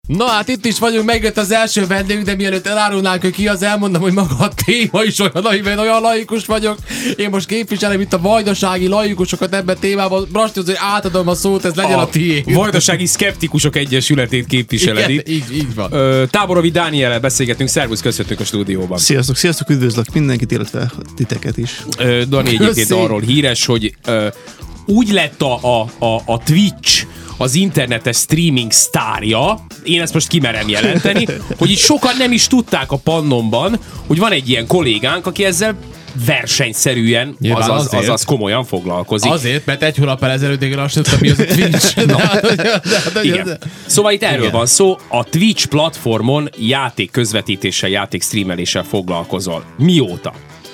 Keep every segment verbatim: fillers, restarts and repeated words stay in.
Na hát itt is vagyunk, megjött az első vendégünk, de mielőtt elárulnánk, hogy ki az, elmondom, hogy maga a téma is olyan, amiben olyan laikus vagyok. Én most képviselem itt a vajdasági laikusokat ebben a témában. Brasty, hogy átadom a szót, ez legyen a, a tiéd. Vajdasági Szkeptikusok Egyesületét képviseled itt. Így, így van. Ö, Táborovi Dániellel beszélgetünk, szervusz, köszönjük a stúdióban. Sziasztok, sziasztok, üdvözlök mindenkit, illetve titeket is. Ö, Dani egyébként arról híres, hogy ö, úgy lett a, a, a, a Twitch az internetes streaming sztárja, én ezt most kimerem jelenteni, hogy itt sokan nem is tudták a Pannonban, hogy van egy ilyen kollégánk, aki ezzel versenyszerűen, azaz, azaz komolyan foglalkozik. Azért, mert egy hónappal ezelőtt én azt tudtam, mi az a Twitch. No. Igen. Szóval itt erről Igen. van szó, a Twitch platformon játék közvetítéssel, játék streameléssel foglalkozol. Mióta?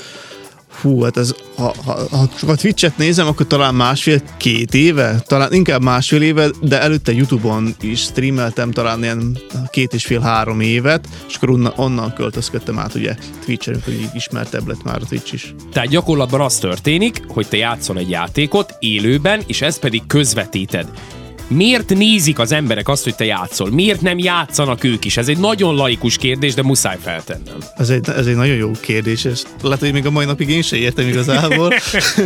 Hú, hát ez, ha, ha, ha csak a Twitch-et nézem, akkor talán másfél-két éve, talán inkább másfél éve, de előtte YouTube-on is streameltem talán ilyen két és fél-három évet, és akkor onnan, onnan költözködtem át ugye Twitch-en, hogy így ismertebb lett már a Twitch is. Tehát gyakorlatban az történik, hogy te játszol egy játékot élőben, és ezt pedig közvetíted. Miért nézik az emberek azt, hogy te játszol? Miért nem játszanak ők is? Ez egy nagyon laikus kérdés, de muszáj feltennem. Ez egy, ez egy nagyon jó kérdés, és lehet, hogy még a mai napig én sem értem igazából.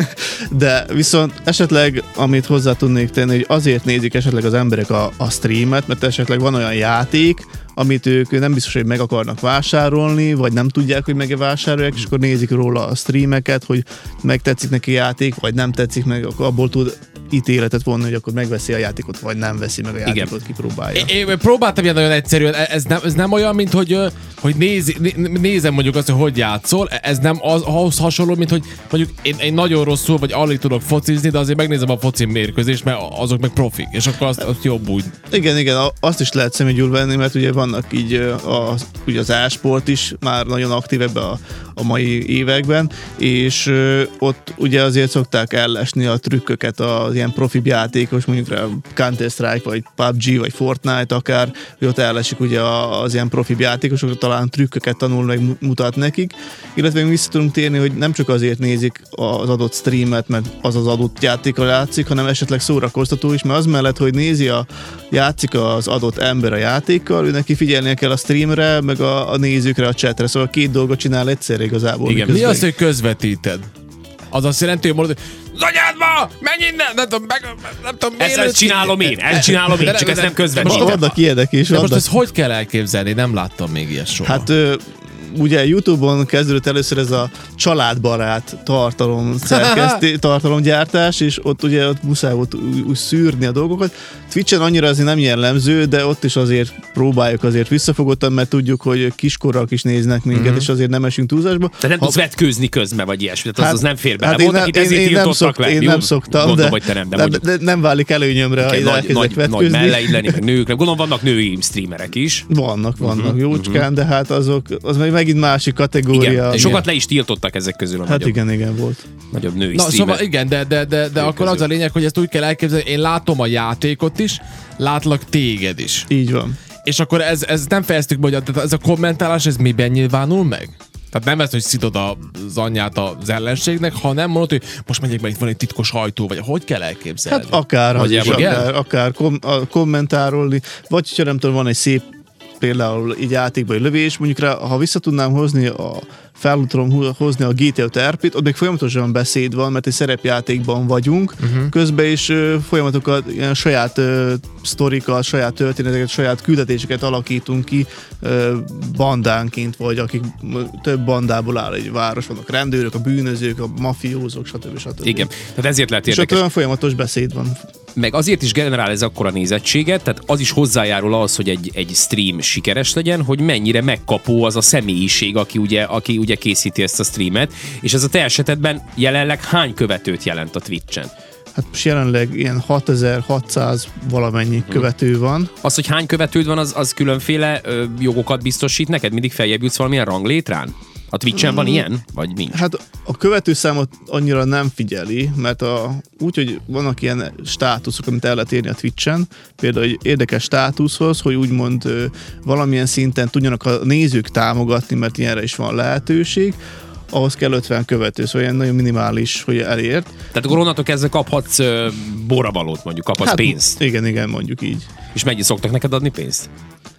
De viszont esetleg, amit hozzá tudnék tenni, hogy azért nézik esetleg az emberek a, a streamet, mert esetleg van olyan játék, amit ők nem biztos, hogy meg akarnak vásárolni, vagy nem tudják, hogy megvásárolják, és akkor nézik róla a streameket, hogy megtetszik neki a játék, vagy nem tetszik meg, akkor abból tud ítéletet vonni, hogy akkor megveszi a játékot, vagy nem veszi meg a játékot, Igen. kipróbálja. Én, én próbáltam ilyen nagyon egyszerűen, ez nem, ez nem olyan, mint hogy, hogy nézi, nézem mondjuk azt, hogy hogy játszol, ez nem az, ahhoz hasonló, mint hogy mondjuk én, én nagyon rosszul, vagy alig tudok focizni, de azért megnézem a foci mérkőzést, mert azok meg profik, és akkor azt, azt jobb úgy. Igen, igen, azt is lehet személyül venni, mert ugye vannak így a, ugye az e-sport is már nagyon aktív ebbe a, a mai években, és ott ugye azért szokták ellesni a trükköket az ilyen profibb játékos, mondjuk rá Counter-Strike, vagy pé u bé gé, vagy Fortnite akár, hogy ott ellesik ugye az ilyen profibb játékosok, talán trükköket tanul, meg mutat nekik, illetve még vissza tudunk térni, hogy nem csak azért nézik az adott streamet, mert az az adott játékkal játszik, hanem esetleg szórakoztató is, mert az mellett, hogy nézi a játszik az adott ember a játékkal, ő neki figyelnie kell a streamre, meg a, a nézőkre, a chatre, szóval két dolgot csinál egyszerre igazából. Igen, mi az, hogy közvetíted? Az azt jelenti, hogy mondod, hogy Zanyádba! Menj innen! Nem tudom, meg, nem tudom, ezt, ezt csinálom én, ezt csinálom én, csak ezt nem közvetítem. Most vannak ilyenek is. De most ezt hogy kell elképzelni? Nem láttam még ilyet soha. Hát ugye YouTube-on kezdődött először ez a családbarát tartalom szerkeszté, tartalomgyártás, és ott ugye ott muszáj volt úgy szűrni a dolgokat. Twitch-en annyira azért nem jellemző, de ott is azért próbáljuk azért visszafogottan, mert tudjuk, hogy kiskorrak is néznek minket, mm-hmm. és azért nem esünk túlzásba. De nem ha... tudsz vetkőzni közben, vagy ilyesmi, tehát hát, az, az nem fér bele. Hát Volt, akit ezért én, tiltottak szok, le. Én Jó, nem szoktam, gondolom, de, hogy te nem, de, de, de, de nem válik előnyömre, ha ide elkezdek vetkőzni. Nagy melleid lenni, meg nők. Gondolom vannak női streamerek is. Vannak, vannak uh-huh, jócskán, uh-huh. de hát azok, az megint másik kategória. Igen, és sokat le is tiltottak ezek közül a hát nagyobb. igen, igen volt. Nagyobb női Na, streamer. szóval igen, de, de, de, de akkor közül. Az a lényeg, hogy ezt úgy kell elképzelni, én látom a játékot is, látlak téged is. Így van. És akkor ez, ez nem fejeztük, hogy ez a kommentálás, ez miben nyilvánul meg? Tehát nem ez, hogy szidod az anyját az ellenségnek, hanem mondod, hogy most megyek meg, itt van egy titkos ajtó, vagy hogy kell elképzelni? Hát akár, az is, akár, akár kom- kommentárolni, vagy ha nem tudom, van egy szép például így játékban egy lövés, mondjuk rá, ha vissza tudnám hozni a fel tudom hozni a gé té á er pét, ott még folyamatosan beszéd van, mert egy szerepjátékban vagyunk, uh-huh. közben is uh, folyamatokat, ilyen saját uh, sztorikat, saját történeteket, saját küldetéseket alakítunk ki uh, bandánként, vagy akik több bandából áll egy város, vannak rendőrök, a bűnözők, a mafiózók, stb. stb. Igen, tehát ezért lehet érdekes. És ott olyan folyamatos beszéd van. Meg azért is generál ez akkora nézettséget, tehát az is hozzájárul az, hogy egy, egy stream sikeres legyen, hogy mennyire megkapó az a személyiség, aki ugye, aki ugye készíti ezt a streamet, és ez a te esetedben jelenleg hány követőt jelent a Twitchen? Hát most jelenleg ilyen hatezer-hatszáz valamennyi hmm. követő van. Az, hogy hány követőd van, az, az különféle ö, jogokat biztosít neked? Mindig feljebb jutsz valamilyen ranglétrán? A Twitchen van ilyen? Vagy nincs? Hát a követőszámot annyira nem figyeli, mert a, úgy, hogy vannak ilyen státuszok, amit el lehet érni a Twitchen, például egy érdekes státuszhoz, hogy úgymond ö, valamilyen szinten tudjanak a nézők támogatni, mert ilyenre is van lehetőség, ahhoz kell ötven követő, szóval ilyen nagyon minimális, hogy elért. Tehát akkor onnantól kezdve kaphatsz uh, borravalót, mondjuk, kaphatsz hát, pénzt. Igen, igen, mondjuk így. És mennyi szoktak neked adni pénzt?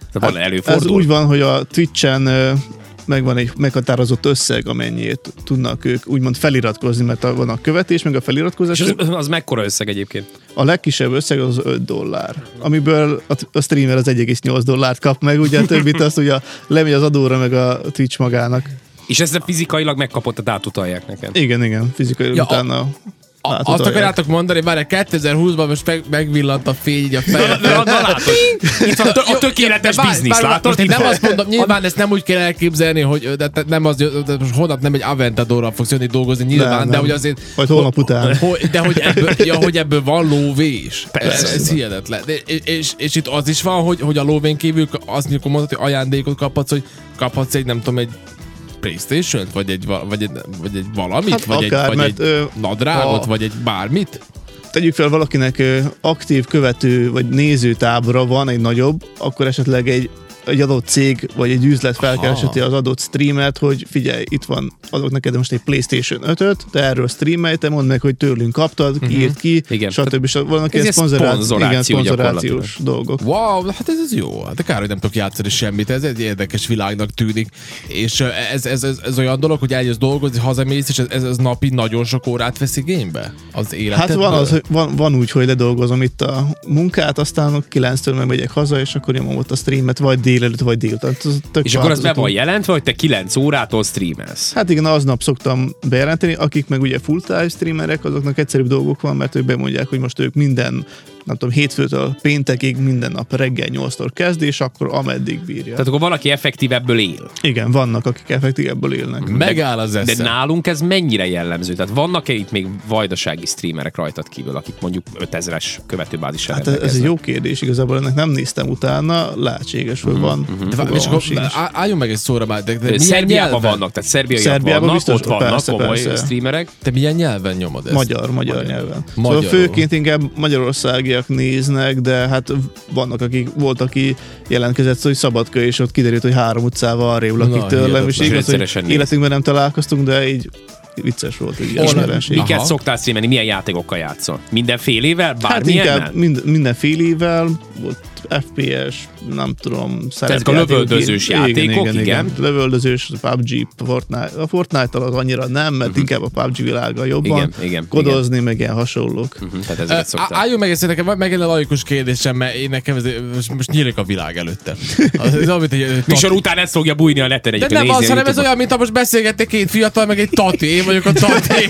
Van Hát, előfordul. ez úgy van, hogy a Twitchen ö, megvan egy meghatározott összeg, amennyiért tudnak ők úgymond feliratkozni, mert a- van a követés, meg a feliratkozás. És az, az mekkora összeg egyébként? A legkisebb összeg az öt dollár, amiből a, a streamer az egy egész nyolc dollárt kap meg, ugye a többit azt ugye lemegy az adóra, meg a Twitch magának. És ezt fizikailag megkapott, tehát átutalják neked. Igen, igen, fizikai Ja, ja, a- utána A, azt átutalják. akarjátok mondani, várj, kétezer-húszban most meg, megvillant a fény így a Na, fejemben. na, na, látod, itt van a tökéletes De várj, biznisz, várj, látod? most nem azt mondom, nyilván ezt nem úgy kell elképzelni, hogy de, de nem az, de most holnap nem egy Aventadorral fogsz jönni dolgozni, nyilván, Nem, de nem. hogy azért... Majd holnap után. Hogy, de hogy ebből, ja, hogy ebből van lóvés. Persze. Ez, ez hihetetlen. De, és, és, és itt az is van, hogy, hogy a lóvén kívül azt mikor mondod, hogy ajándékot kaphatsz, hogy kaphatsz egy, nem tudom, egy PlayStation-t, vagy egy, va- vagy egy, vagy egy valamit, Hát vagy, akár, egy, vagy mert, egy ö, nadrágot, a- vagy egy bármit. Tegyük fel, valakinek ö, aktív követő vagy nézőtábora van egy nagyobb, akkor esetleg egy, egy adott cég vagy egy üzlet felkereseti az adott streamet, hogy figyelj, itt van, adok neked most egy PlayStation ötöt, te erről streamelj, te mondd meg, hogy tőlünk kaptad, ki írt ki, Igen. stb. stb. Vannak Ez ilyen egy szponzoráció, szponzoráció igen, szponzorációs dolgok. Wow, hát ez, ez jó. Hát de kár, hogy nem tudok játszani semmit. Ez egy érdekes világnak tűnik. És ö, ez, ez, ez, ez olyan dolog, hogy eljössz dolgozni, hazamész, és ez, ez, ez napi nagyon sok órát vesz igénybe az életedből. Hát van, az, hogy van, van úgy, hogy ledolgozom itt a munkát, aztán kilenctől megmegyek haza, és akkor nyomom ott a streamet, vagy délelőtt, vagy délután. És akkor az be van jelentve, hogy te kilenc órától streamelsz. Hát igen, aznap szoktam bejelenteni, akik meg ugye full-time streamerek, azoknak egyszerűbb dolgok van, mert ők bemondják, hogy most ők minden, nem tudom, hétfőtől péntekig minden nap reggel nyolctól kezd, és akkor ameddig bírja. Tehát akkor valaki effektív ebből él. Igen, vannak, akik effektív ebből élnek. Megáll az De eszem. nálunk ez mennyire jellemző? Tehát vannak-e itt még vajdasági streamerek rajtad kívül, akik mondjuk ötezres követőbázissal Hát ez, ez egy rendelkeznek? jó kérdés, igazából ennek nem néztem utána, lehetséges, hogy van. De vá- és akkor á- álljunk meg egy szóra már, de, de milyen Szerbiában nyelven? vannak, tehát szerbiaiak Szerbiában vannak, biztos, ott vannak persze, komoly persze. streamerek. Te milyen nyelven nyomod ezt? Magyar, magyar, magyar nyelven. Magyarul. Szóval főként inkább magyarországiak néznek, de hát vannak, akik volt, aki jelentkezett, hogy Szabadka, és ott kiderült, hogy három utcával arrébb lakik Na, tőlem, és hihetetlen. igaz, Rendszeresen hogy néz. életünkben nem találkoztunk, de így vicces volt egy ilyen Hol- jelenség. Aha. Miket szoktál streamelni, milyen játékokkal játszol? Mindenfélével? Hát Bármilyennel? inkább mind, mindenfélével, volt ef pé es, nem tudom, ezek a lövöldözős játékok, igen. Lövöldözős, a pé u bé gé, Fortnite. A Fortnite-tal az annyira nem, mert uh-huh. inkább a pé u bé gé világa jobban. Igen, igen, Kodozni, meg ilyen hasonlók. Uh-huh, tehát Ö, ezeket á- szoktál. Álljunk meg, ezt nekem megint a laikus kérdésem, mert én nekem ez, most, most nyílik a világ előtte. Az, ez olyan, mint egy Műsor után ez fogja bújni a neten de egyébként. nem nézni az, a hanem ez YouTube-on. olyan, mint ha most beszélgettek két fiatal, meg egy tati. Én vagyok a tati.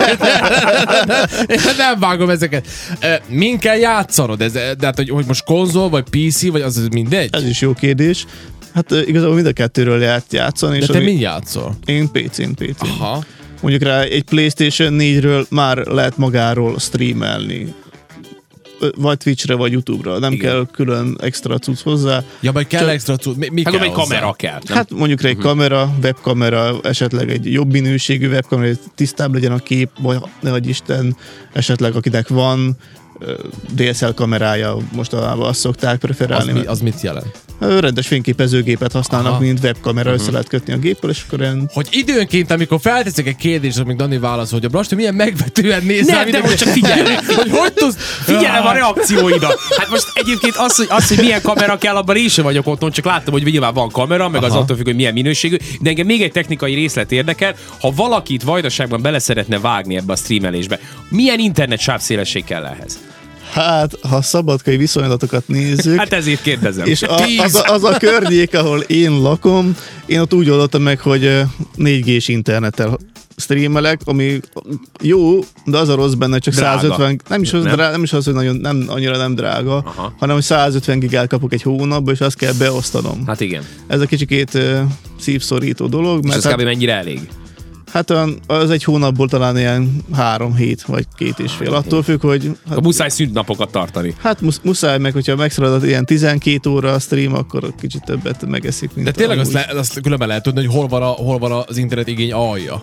Én nem vágom ezeket. Ö, Min kell játszanod? Ez, de hát, hogy, hogy most konzol, vagy pé cé, vagy az, az mindegy? Ez is jó kérdés. Hát ö, igazából mind a kettőről lehet játszani. De és te ami- min játszol? Én pé cén, pé cén. Aha. Mondjuk rá egy PlayStation négyről már lehet magáról streamelni. Ö, Vagy Twitchre, vagy YouTube-ra. Nem Igen. kell külön extra cucc hozzá. Ja, majd kell Csak- extra cucc. Mi, mi Hát kell egy hozzá? kamera kell. Nem? Hát mondjuk rá egy kamera, webkamera, esetleg egy jobb minőségű webkamera, hogy tisztább legyen a kép, vagy nehogy Isten, esetleg akinek van ö, dé es el kamerája, mostanában azt szokták Az, preferálni. mi, mert az mit jelent? ö, rendes fényképezőgépet használnak, Aha. mint webkamera, össze lehet kötni a géppel, és akkor ilyen Hogy időnként, amikor felteszek egy kérdést, amíg Dani válaszol, hogy a Brasti milyen megvetően néz rá, Nem, de mindenki- most csak figyelj! hogy hogy tudsz... Figyelem a reakcióidat! Hát most egyébként az, hogy, az, hogy milyen kamera kell, abban én sem vagyok otthon, csak láttam, hogy nyilván van kamera, meg az Aha. attól függ, hogy milyen minőségű. De engem még egy technikai részlet érdekel, ha valakit Vajdaságban bele szeretne vágni ebbe a streamelésbe, milyen internet sávszélesség kell ehhez? hát, ha szabadkai viszonylatokat nézzük, Hát ezért kérdezem. és a, az, a, az a környék, ahol én lakom, én ott úgy oldottam meg, hogy ö, négy gés internettel streamelek, ami jó, de az a rossz benne, hogy csak Drága. százötven, nem is az, Nem? drága, nem is az, hogy nagyon, nem, annyira nem drága, Aha. hanem hogy százötven gigát kapok egy hónapba, és azt kell beosztanom. Hát igen. Ez a kicsikét uh, szívszorító dolog, És mert ez hát, kb. Mennyire elég? hát olyan- az egy hónapból talán ilyen három hét, vagy két és fél. Attól függ, hogy A hát, muszáj szüntnapokat tartani. hát musz, muszáj meg, hogyha megszalad ilyen tizenkét óra a stream, akkor kicsit többet megeszik, mint De tényleg azt, amúgy. le, azt különben lehet tudni, hogy hol van, a, hol van az internet igény alja.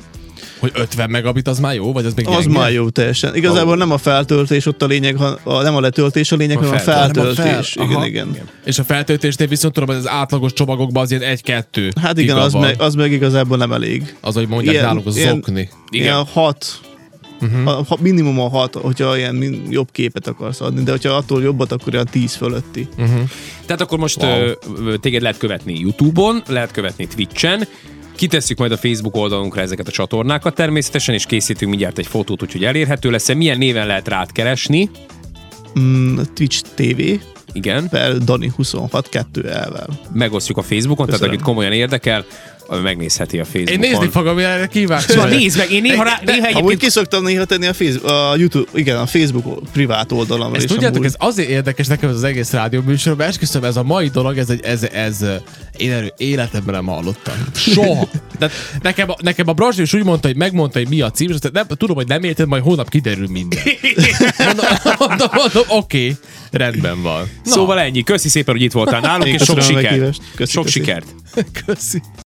Hogy ötven megabit az már jó, vagy az még Az gyenge? már jó teljesen. Igazából nem a feltöltés ott a lényeg, ha, a, nem a letöltés a lényeg, A hanem a feltöltés. feltöltés. Nem a fel- Igen, Aha. igen. És a feltöltésnél viszont tudom, hogy az átlagos csomagokban az ilyen egy-kettő. Hát igen, giga az van. meg, az meg igazából nem elég. Az, hogy mondják ilyen- nálunk, az ilyen- zokni. Igen. Ilyen hat Uh-huh. A, ha minimum a hat, hogyha ilyen min, jobb képet akarsz adni, de hogyha attól jobbat, akkor olyan tíz fölötti. Uh-huh. Tehát akkor most Wow. ö, téged lehet követni YouTube-on, lehet követni Twitch-en, kitesszük majd a Facebook oldalunkra ezeket a csatornákat természetesen, és készítünk mindjárt egy fotót, úgyhogy elérhető lesz. Milyen néven lehet rád keresni? Mm, Twitch té vé Igen. per Dani huszonhat kettő elvel. Megosztjuk a Facebookon, Köszönöm. tehát akit komolyan érdekel, megnézheti a Facebookon. Én nézni fogom, erre kíváncsi. Szóval nézd meg, én néha, rá, néha Amúgy egyébként... ki szoktam néha tenni a, Facebook, a YouTube, igen, a Facebook privát oldalamra Ezt is. tudjátok, amúgy. ez azért érdekes nekem ez az egész rádió műsor, mert esküszöm, ez a mai dolog, ez, egy, ez, ez én erről életemben nem hallottam. Soha. De nekem, a- nekem a Brasdi is úgy mondta, hogy megmondta, hogy mi a cím, és aztán nem, tudom, hogy nem érted, majd hónap kiderül minden. Mondom, mondom, mondom oké, okay, rendben van. Na, Szóval ennyi. Köszi szépen, hogy itt voltál nálunk, Én és sok köszönöm a sikert. meghívást. Köszi, Sok köszi. sikert. köszi.